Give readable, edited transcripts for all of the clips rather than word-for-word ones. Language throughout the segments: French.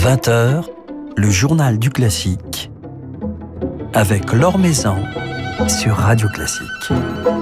20h, le journal du classique avec Laure Maison sur Radio Classique.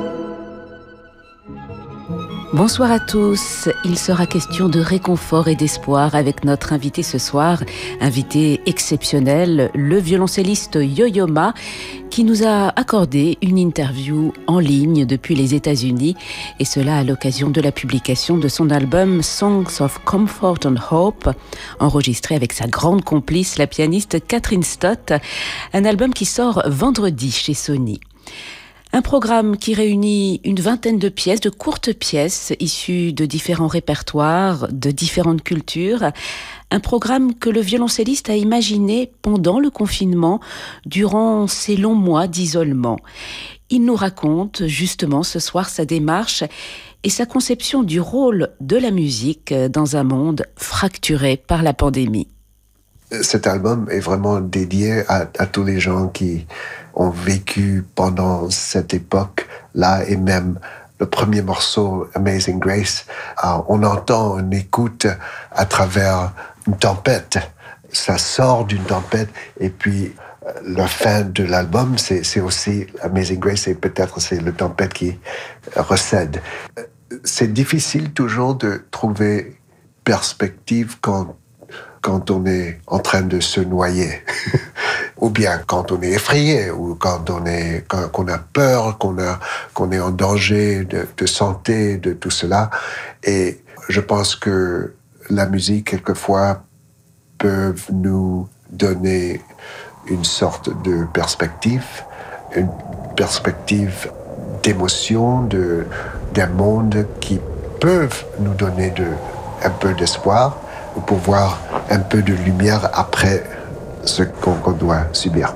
Bonsoir à tous. Il sera question de réconfort et d'espoir avec notre invité ce soir, invité exceptionnel, le violoncelliste Yo-Yo Ma, qui nous a accordé une interview en ligne depuis les États-Unis, et cela à l'occasion de la publication de son album Songs of Comfort and Hope, enregistré avec sa grande complice, la pianiste Catherine Stott, un album qui sort vendredi chez Sony. Un programme qui réunit une vingtaine de pièces, de courtes pièces issues de différents répertoires, de différentes cultures. Un programme que le violoncelliste a imaginé pendant le confinement, durant ces longs mois d'isolement. Il nous raconte justement ce soir sa démarche et sa conception du rôle de la musique dans un monde fracturé par la pandémie. Cet album est vraiment dédié à tous les gens qui ont vécu pendant cette époque-là, et même le premier morceau, Amazing Grace, on écoute à travers une tempête. Ça sort d'une tempête, et puis la fin de l'album, c'est aussi Amazing Grace, et peut-être c'est la tempête qui recède. C'est difficile toujours de trouver perspective quand on est en train de se noyer, ou bien quand on est effrayé, ou quand qu'on a peur, qu'on est en danger de santé, de tout cela. Et je pense que la musique, quelquefois, peut nous donner une sorte de perspective, une perspective d'émotion, d'un monde qui peuvent nous donner un peu d'espoir, pour voir un peu de lumière après ce qu'on doit subir.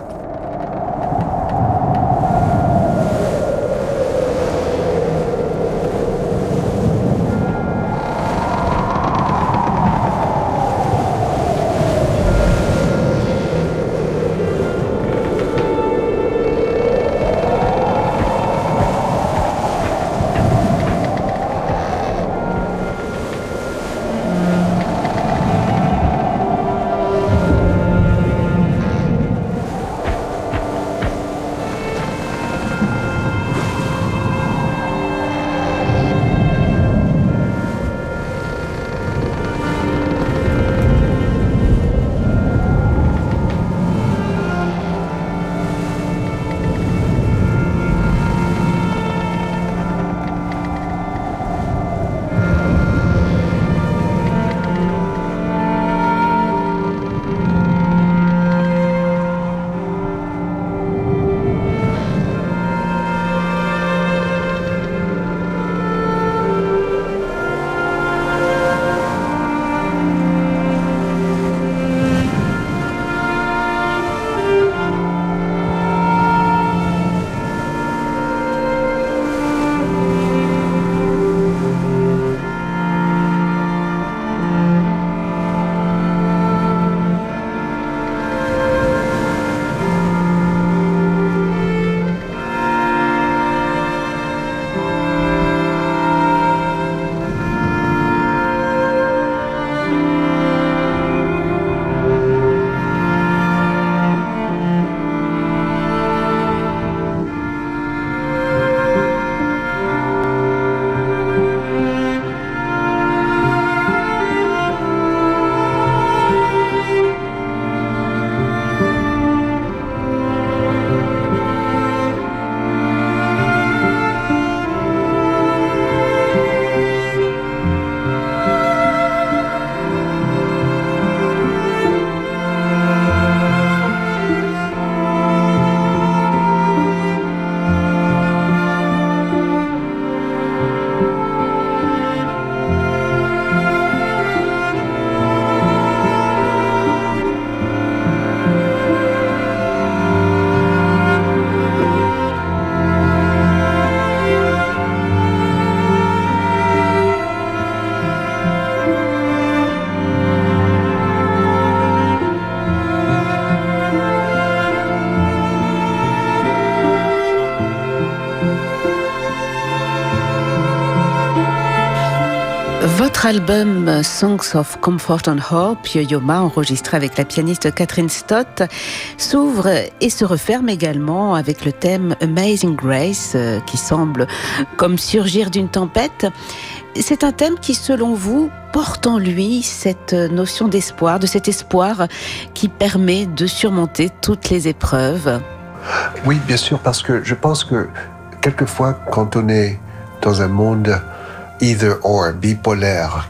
Votre album Songs of Comfort and Hope, Yo-Yo Ma, enregistré avec la pianiste Catherine Stott, s'ouvre et se referme également avec le thème Amazing Grace, qui semble comme surgir d'une tempête. C'est un thème qui, selon vous, porte en lui cette notion d'espoir, de cet espoir qui permet de surmonter toutes les épreuves. Oui, bien sûr, parce que je pense que quelquefois, quand on est dans un monde either or, bipolaire,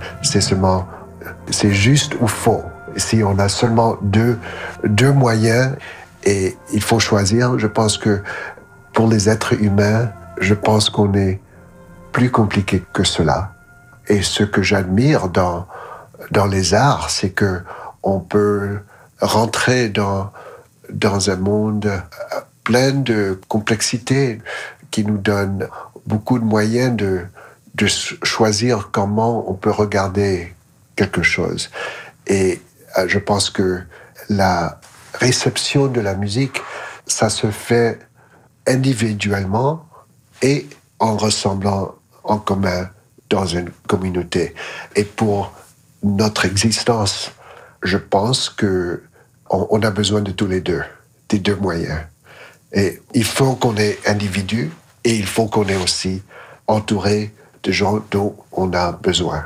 c'est juste ou faux. Si on a seulement deux moyens et il faut choisir, je pense que pour les êtres humains, je pense qu'on est plus compliqué que cela. Et ce que j'admire dans les arts, c'est que on peut rentrer dans un monde plein de complexité qui nous donne beaucoup de moyens de choisir comment on peut regarder quelque chose. Et je pense que la réception de la musique, ça se fait individuellement et en ressemblant en commun dans une communauté. Et pour notre existence, je pense que on a besoin de tous les deux, des deux moyens. Et il faut qu'on ait individu et il faut qu'on ait aussi entouré de gens dont on a besoin.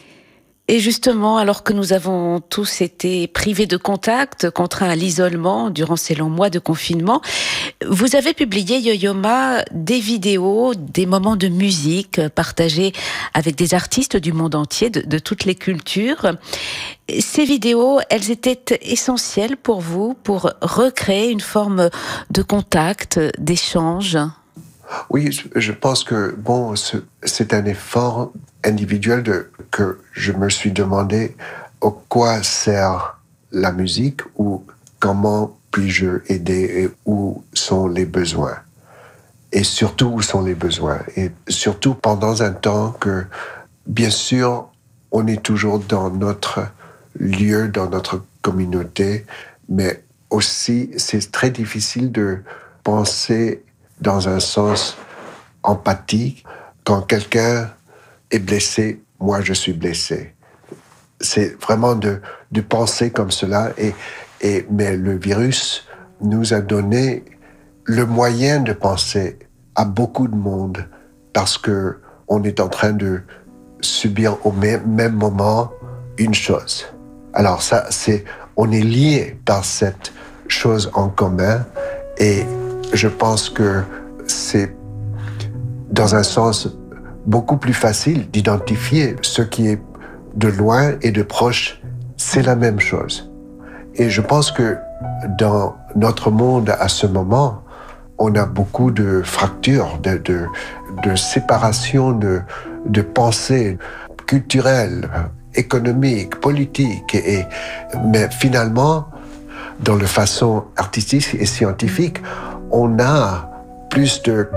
Et justement, alors que nous avons tous été privés de contact, contraints à l'isolement durant ces longs mois de confinement, vous avez publié, Yo-Yo Ma, des vidéos, des moments de musique partagés avec des artistes du monde entier, de toutes les cultures. Ces vidéos, elles étaient essentielles pour vous, pour recréer une forme de contact, d'échange? Oui, je pense que c'est un effort individuel que je me suis demandé à quoi sert la musique ou comment puis-je aider et où sont les besoins. Et surtout, où sont les besoins. Et surtout pendant un temps que, bien sûr, on est toujours dans notre lieu, dans notre communauté, mais aussi c'est très difficile de penser dans un sens empathique. Quand quelqu'un est blessé, moi je suis blessé. C'est vraiment de penser comme cela. Mais le virus nous a donné le moyen de penser à beaucoup de monde parce que on est en train de subir au même moment une chose. Alors on est liés par cette chose en commun et je pense que c'est, dans un sens, beaucoup plus facile d'identifier ce qui est de loin et de proche. C'est la même chose. Et je pense que dans notre monde à ce moment, on a beaucoup de fractures, de séparation de pensée culturelle, économique, politique. Mais finalement, dans la façon artistique et scientifique, on a plus de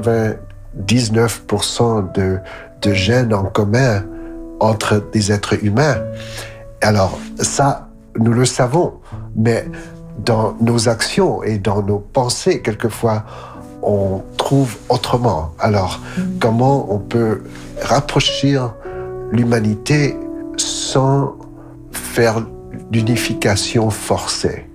99% de gènes en commun entre des êtres humains. Alors ça, nous le savons, mais dans nos actions et dans nos pensées, quelquefois, on trouve autrement. Alors, comment on peut rapprocher l'humanité sans faire d'unification forcée?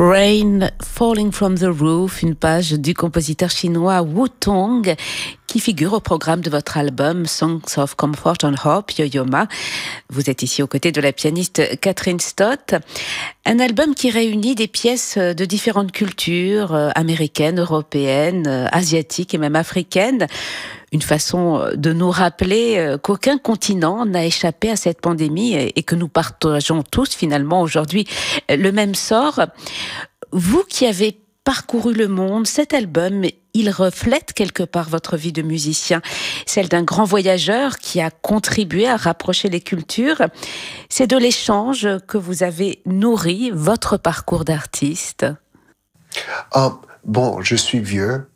Rain Falling from the Roof, une page du compositeur chinois Wu Tong qui figure au programme de votre album Songs of Comfort and Hope, Yo-Yo Ma. Vous êtes ici aux côtés de la pianiste Catherine Stott. Un album qui réunit des pièces de différentes cultures, américaines, européennes, asiatiques et même africaines. Une façon de nous rappeler qu'aucun continent n'a échappé à cette pandémie et que nous partageons tous finalement aujourd'hui le même sort. Vous qui avez parcouru le monde, cet album, il reflète quelque part votre vie de musicien, celle d'un grand voyageur qui a contribué à rapprocher les cultures. C'est de l'échange que vous avez nourri votre parcours d'artiste. Bon, je suis vieux,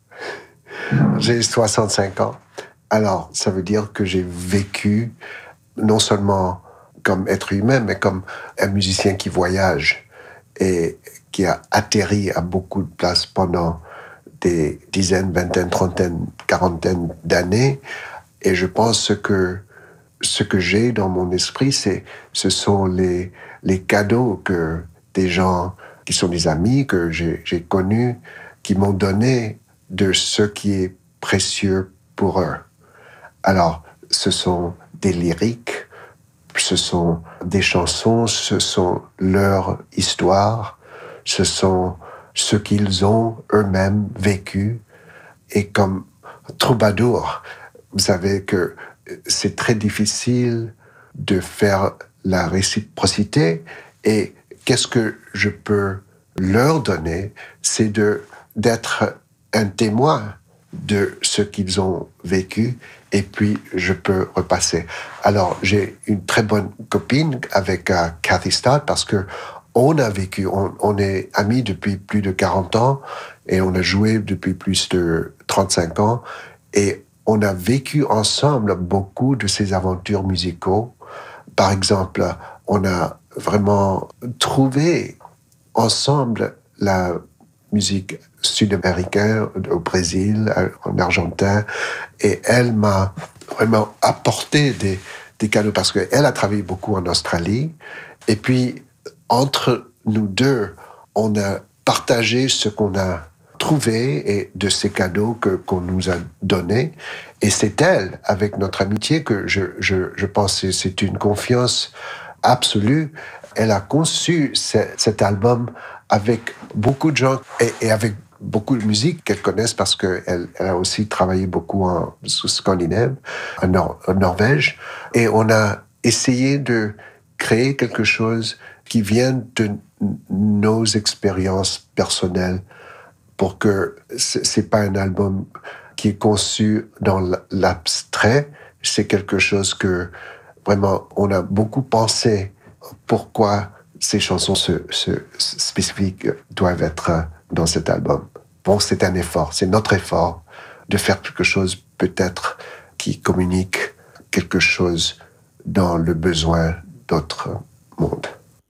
j'ai 65 ans. Alors, ça veut dire que j'ai vécu non seulement comme être humain, mais comme un musicien qui voyage et qui a atterri à beaucoup de places pendant des dizaines, vingtaines, trentaines, quarantaines d'années. Et je pense que ce que j'ai dans mon esprit, ce sont les cadeaux que des gens qui sont des amis que j'ai connus, qui m'ont donné de ce qui est précieux pour eux. Alors, ce sont des lyriques, ce sont des chansons, ce sont leurs histoires, ce sont ce qu'ils ont eux-mêmes vécu. Et comme troubadour, vous savez que c'est très difficile de faire la réciprocité. Et qu'est-ce que je peux leur donner? C'est d'être un témoin de ce qu'ils ont vécu, et puis je peux repasser. Alors, j'ai une très bonne copine avec Cathy Stott, parce que on a vécu, on est amis depuis plus de 40 ans, et on a joué depuis plus de 35 ans, et on a vécu ensemble beaucoup de ces aventures musicaux. Par exemple, on a vraiment trouvé ensemble la musique sud-américaine au Brésil, en Argentine, et elle m'a vraiment apporté des cadeaux parce qu'elle a travaillé beaucoup en Australie, et puis entre nous deux, on a partagé ce qu'on a trouvé et de ces cadeaux qu'on nous a donnés, et c'est elle, avec notre amitié, que je pense que c'est une confiance absolue. Elle a conçu cet album avec beaucoup de gens et avec beaucoup de musique qu'elle connaisse parce qu'elle a aussi travaillé beaucoup en Scandinave, en Norvège. Et on a essayé de créer quelque chose qui vienne de nos expériences personnelles pour que c'est pas un album qui est conçu dans l'abstrait. C'est quelque chose que vraiment on a beaucoup pensé pourquoi ces chansons spécifiques doivent être dans cet album. Bon, c'est un effort, c'est notre effort de faire quelque chose peut-être qui communique quelque chose dans le besoin d'autre monde.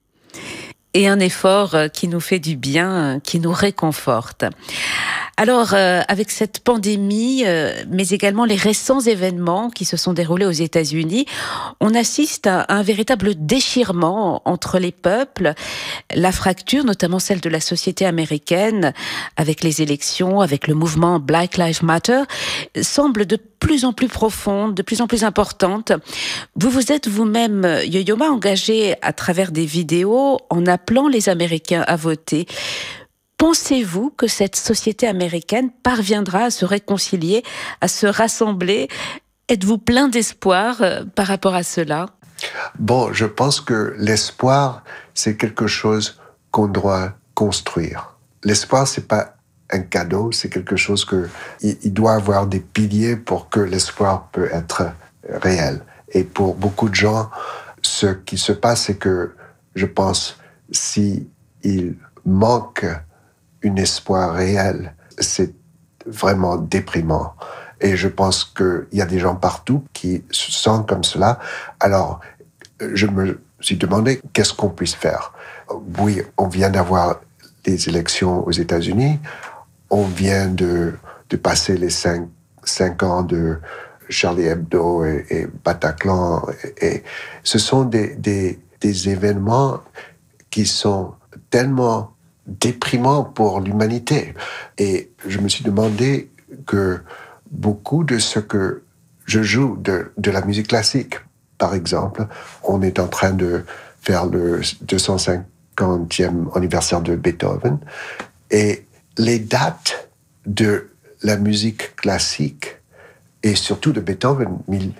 Et un effort qui nous fait du bien, qui nous réconforte. Alors, avec cette pandémie, mais également les récents événements qui se sont déroulés aux États-Unis, on assiste à un véritable déchirement entre les peuples. La fracture, notamment celle de la société américaine, avec les élections, avec le mouvement Black Lives Matter, semble de plus en plus profonde, de plus en plus importante. Vous vous êtes vous-même, Yo-Yo Ma, engagé à travers des vidéos en appelant les Américains à voter. Pensez-vous que cette société américaine parviendra à se réconcilier, à se rassembler? Êtes-vous plein d'espoir par rapport à cela? Bon, je pense que l'espoir, c'est quelque chose qu'on doit construire. L'espoir, c'est pas un cadeau, c'est quelque chose il doit avoir des piliers pour que l'espoir peut être réel. Et pour beaucoup de gens, ce qui se passe, c'est que, je pense, si il manque un espoir réel, c'est vraiment déprimant. Et je pense qu'il y a des gens partout qui se sentent comme cela. Alors, je me suis demandé qu'est-ce qu'on puisse faire. Oui, on vient d'avoir les élections aux États-Unis. On vient de passer les 5 ans de Charlie Hebdo et Bataclan. Et ce sont des événements qui sont tellement déprimant pour l'humanité. Et je me suis demandé que beaucoup de ce que je joue de la musique classique, par exemple, on est en train de faire le 250e anniversaire de Beethoven, et les dates de la musique classique, et surtout de Beethoven,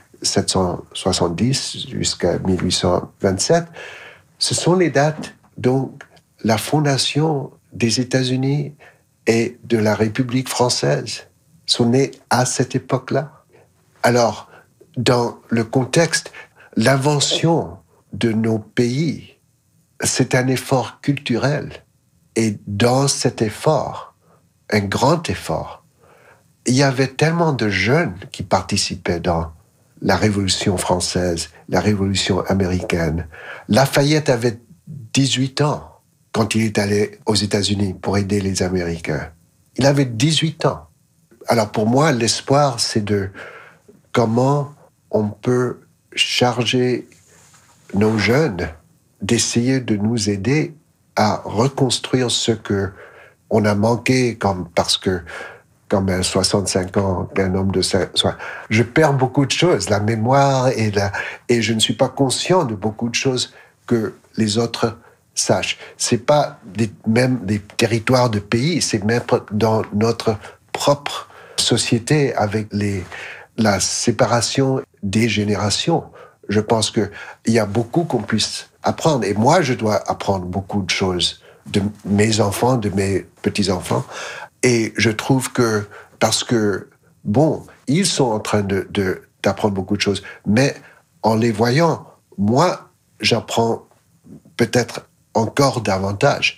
1770 jusqu'à 1827, ce sont les dates dont la fondation des États-Unis et de la République française sont nées à cette époque-là. Alors, dans le contexte, l'invention de nos pays, c'est un effort culturel. Et dans cet effort, un grand effort, il y avait tellement de jeunes qui participaient dans la Révolution française, la Révolution américaine. Lafayette avait 18 ans quand il est allé aux États-Unis pour aider les Américains. Il avait 18 ans. Alors pour moi, l'espoir, c'est de comment on peut charger nos jeunes d'essayer de nous aider à reconstruire ce que on a manqué, parce que comme à 65 ans, qu'un homme de 5, je perds beaucoup de choses, la mémoire et je ne suis pas conscient de beaucoup de choses que les autres sachent. C'est pas même des territoires de pays, c'est même dans notre propre société avec la séparation des générations. Je pense qu'il y a beaucoup qu'on puisse apprendre. Et moi, je dois apprendre beaucoup de choses de mes enfants, de mes petits-enfants. Et je trouve que, parce que, bon, ils sont en train d'apprendre beaucoup de choses, mais en les voyant, moi, j'apprends peut-être encore davantage.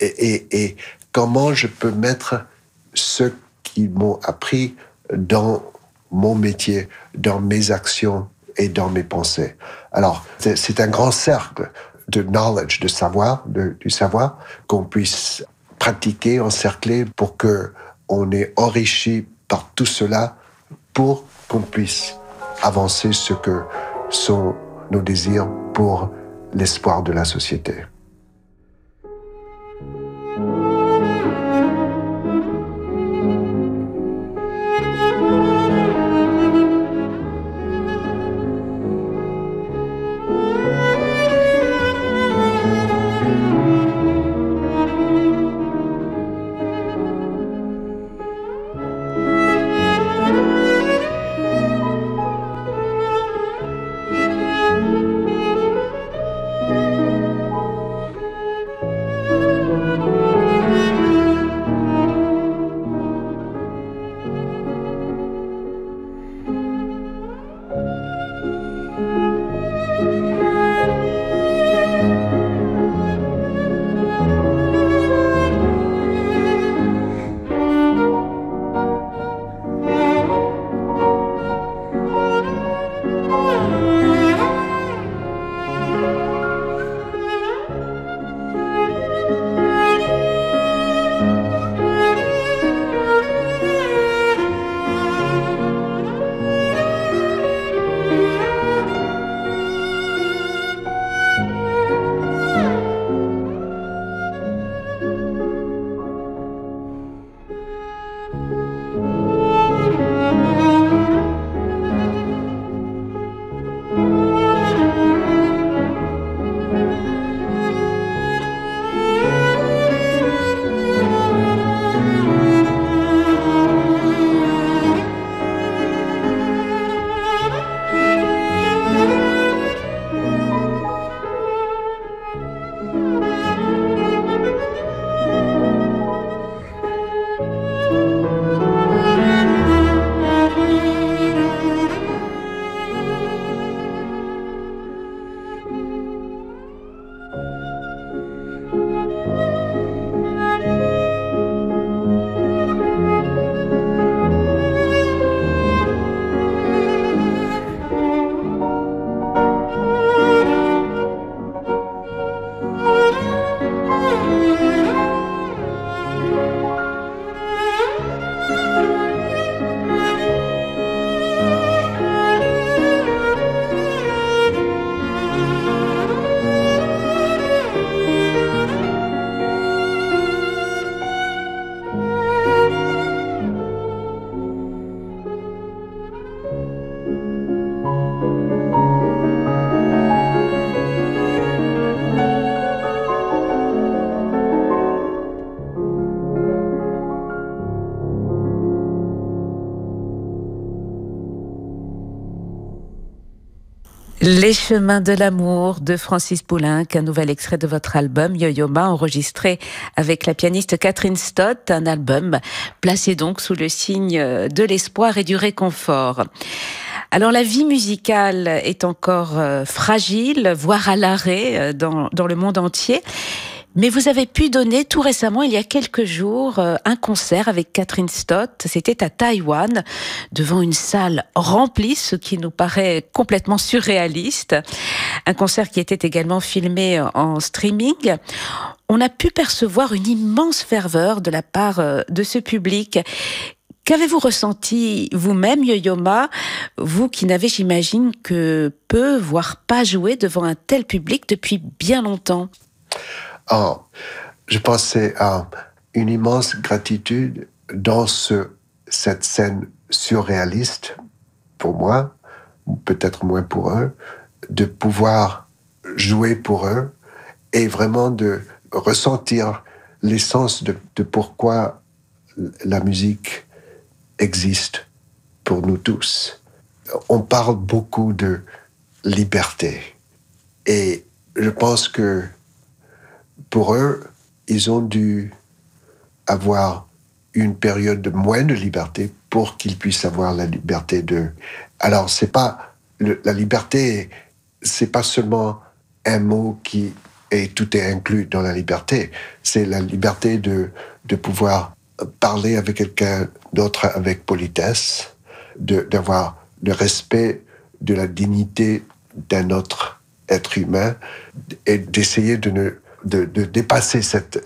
Et comment je peux mettre ce qu'ils m'ont appris dans mon métier, dans mes actions et dans mes pensées. Alors, c'est un grand cercle de knowledge, de savoir, du savoir, qu'on puisse pratiquer, encercler, pour qu'on est enrichi par tout cela, pour qu'on puisse avancer ce que sont nos désirs pour l'espoir de la société. Les chemins de l'amour de Francis Poulenc, un nouvel extrait de votre album Yo-Yo Ma, enregistré avec la pianiste Catherine Stott, un album placé donc sous le signe de l'espoir et du réconfort. Alors la vie musicale est encore fragile, voire à l'arrêt dans le monde entier. Mais vous avez pu donner tout récemment, il y a quelques jours, un concert avec Catherine Stott. C'était à Taïwan, devant une salle remplie, ce qui nous paraît complètement surréaliste. Un concert qui était également filmé en streaming. On a pu percevoir une immense ferveur de la part de ce public. Qu'avez-vous ressenti vous-même, Yo-Yo Ma, vous qui n'avez, j'imagine, que peu, voire pas joué devant un tel public depuis bien longtemps? Oh, je pensais à une immense gratitude dans cette scène surréaliste, pour moi, ou peut-être moins pour eux, de pouvoir jouer pour eux et vraiment de ressentir l'essence de pourquoi la musique existe pour nous tous. On parle beaucoup de liberté et je pense que pour eux, ils ont dû avoir une période de moins de liberté pour qu'ils puissent avoir la liberté de... Alors, c'est pas... la liberté, c'est pas seulement un mot qui est... Tout est inclus dans la liberté. C'est la liberté de pouvoir parler avec quelqu'un d'autre avec politesse, d'avoir le respect de la dignité d'un autre être humain et d'essayer de dépasser cette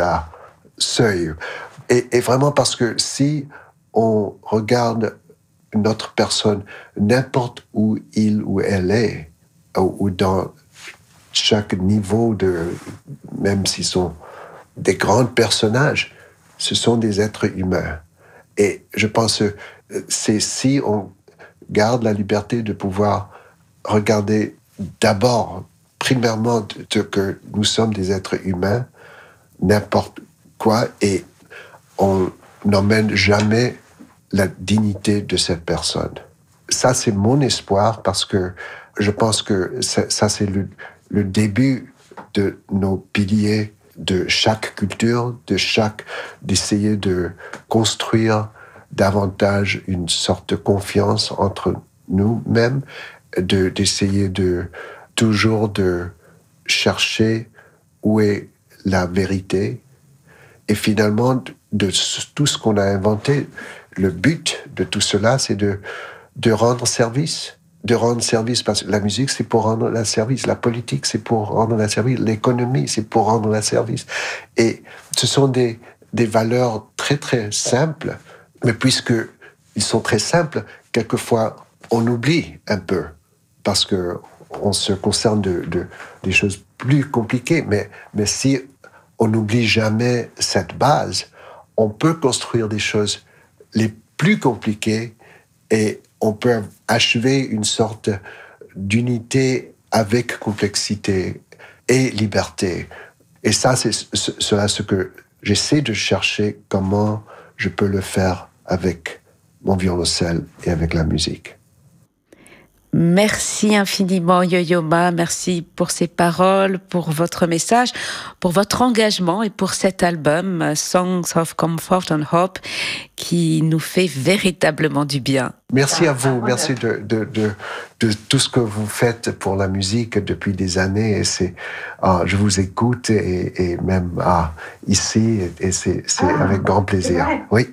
seuil. Et vraiment parce que si on regarde notre personne, n'importe où il ou elle est, ou dans chaque niveau même s'ils sont des grands personnages, ce sont des êtres humains. Et je pense que c'est si on garde la liberté de pouvoir regarder d'abord primairement que nous sommes des êtres humains, n'importe quoi, et on n'emmène jamais la dignité de cette personne. Ça, c'est mon espoir, parce que je pense que ça c'est le début de nos piliers de chaque culture, d'essayer de construire davantage une sorte de confiance entre nous-mêmes, d'essayer toujours de chercher où est la vérité. Et finalement, de tout ce qu'on a inventé, le but de tout cela, c'est de rendre service. De rendre service, parce que la musique, c'est pour rendre la service. La politique, c'est pour rendre la service. L'économie, c'est pour rendre la service. Et ce sont des valeurs très, très simples, mais puisqu'ils sont très simples, quelquefois, on oublie un peu, parce que on se concerne des choses plus compliquées, mais si on n'oublie jamais cette base, on peut construire des choses les plus compliquées et on peut achever une sorte d'unité avec complexité et liberté. Et ça, c'est cela ce que j'essaie de chercher, comment je peux le faire avec mon violoncelle et avec la musique. Merci infiniment, Yo-Yo Ma. Merci pour ces paroles, pour votre message, pour votre engagement et pour cet album Songs of Comfort and Hope qui nous fait véritablement du bien. Merci à vous. Merci de tout ce que vous faites pour la musique depuis des années. Et je vous écoute et même ici, et c'est avec grand plaisir. Oui.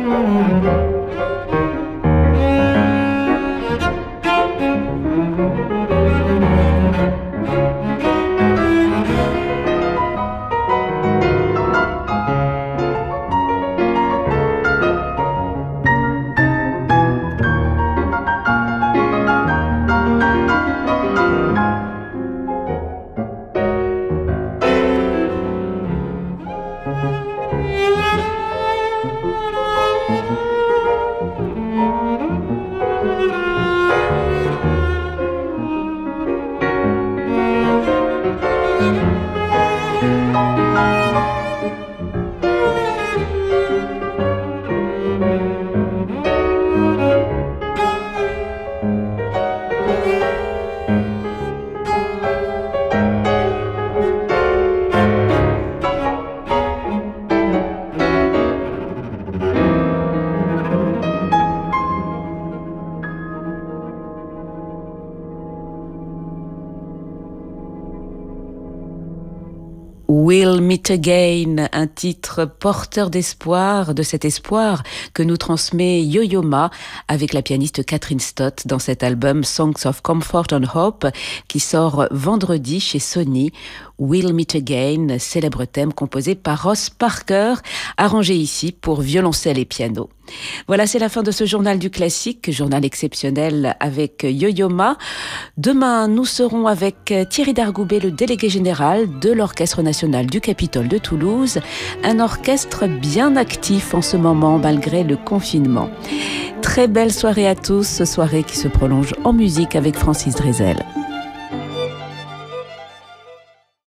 We'll Meet Again, un titre porteur d'espoir, de cet espoir que nous transmet Yo-Yo Ma avec la pianiste Catherine Stott dans cet album Songs of Comfort and Hope qui sort vendredi chez Sony. We'll Meet Again, célèbre thème composé par Ross Parker, arrangé ici pour violoncelle et piano. Voilà, c'est la fin de ce journal du classique, journal exceptionnel avec Yo-Yo Ma. Demain, nous serons avec Thierry Dargoubet, le délégué général de l'Orchestre national du Capitole de Toulouse, un orchestre bien actif en ce moment malgré le confinement. Très belle soirée à tous, soirée qui se prolonge en musique avec Francis Drezel.